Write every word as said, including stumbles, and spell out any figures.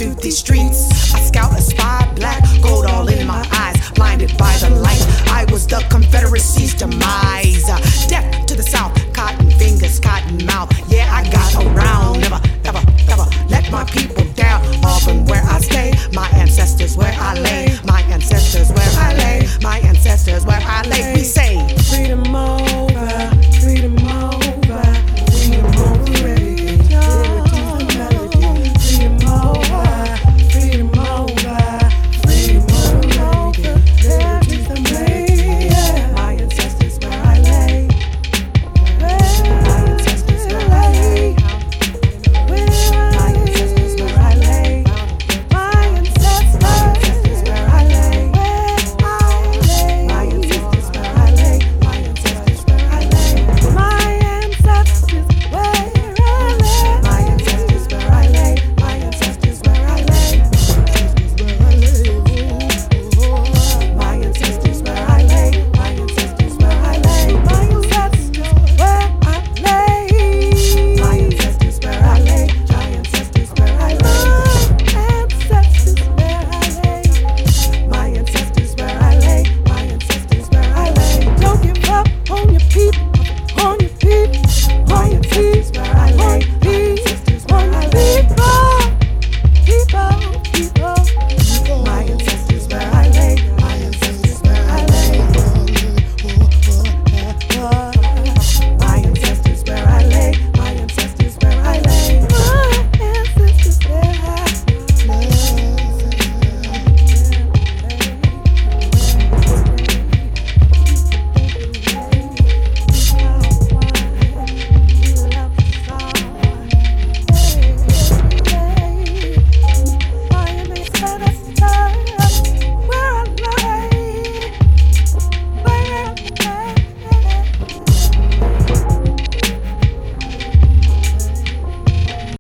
through these streets. I scout, a spy, black gold all in my eyes, blinded by the light. I was the Confederacy's demise. Uh, death to the South, cotton fingers, cotton mouth. Yeah, I got around, never, ever, ever let my people